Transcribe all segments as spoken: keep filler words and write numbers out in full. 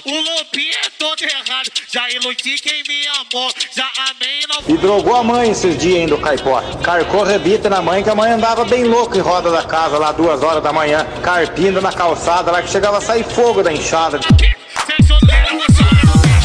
o lobinho é todo errado. Já iludi quem me amou, já amei e não... E drogou a mãe esses dias ainda, o caipora. Carcou rebita na mãe, que a mãe andava bem louca em roda da casa lá, duas horas da manhã, carpindo na calçada lá, que chegava a sair fogo da enxada. Sem solteiro, você não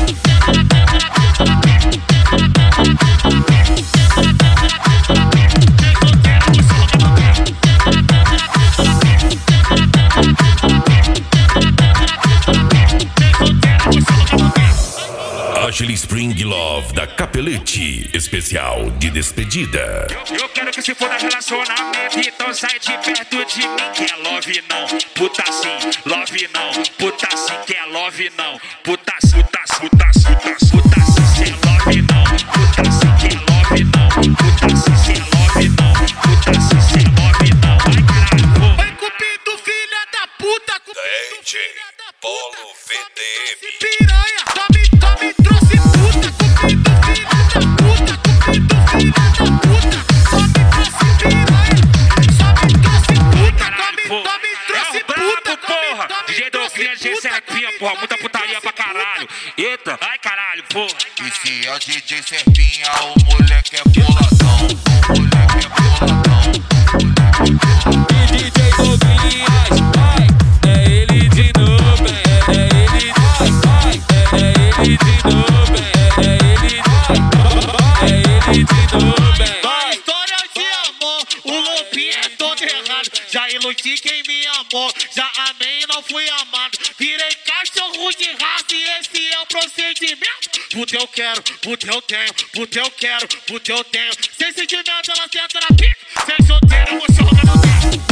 Ashley Spring Love da Capelete, especial de despedida. Eu, eu quero que se for da relacionamento, então sai de perto de mim. Quer love não, puta sim, love não, puta sim, quer love não, puta sim, puta sim, puta sim, puta sim, puta sim, cê love não, puta sim, quer love não, puta sim, cê love não, puta sim, cê love não. Vai caralho, vai cupido, filha da puta, cupido, D J Polo V D M. piranha, tome, tome, trouxe puta, cupido, filha da puta, cupido, filha da puta, só me trouxe piranha, só me trouxe puta, tome, tome, trouxe puta, porra, D J Douglas, G puta, Serpinha, porra, muita putaria pra caralho. Eita, ai caralho, porra. E se é o D J Serpinha, o moleque é boladão, o moleque é boladão. E D J Douglas, ai, é ele de novo, é, é ele, ai, é, é ele de novo, é, é ele, ai, é ele de novo, é. Na história de amor, o lobinho é todo errado. Já iludi quem me amou, já amei e não fui amado. Virei cachorro de raça e esse é o procedimento. Puta eu quero, puta eu tenho, puta eu quero, puta eu tenho. Sem sentimento ela senta na pica, sem solteiro eu vou jogar no dedo.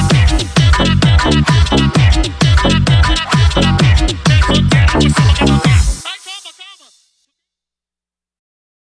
Sem solteiro eu vou jogar no dedo.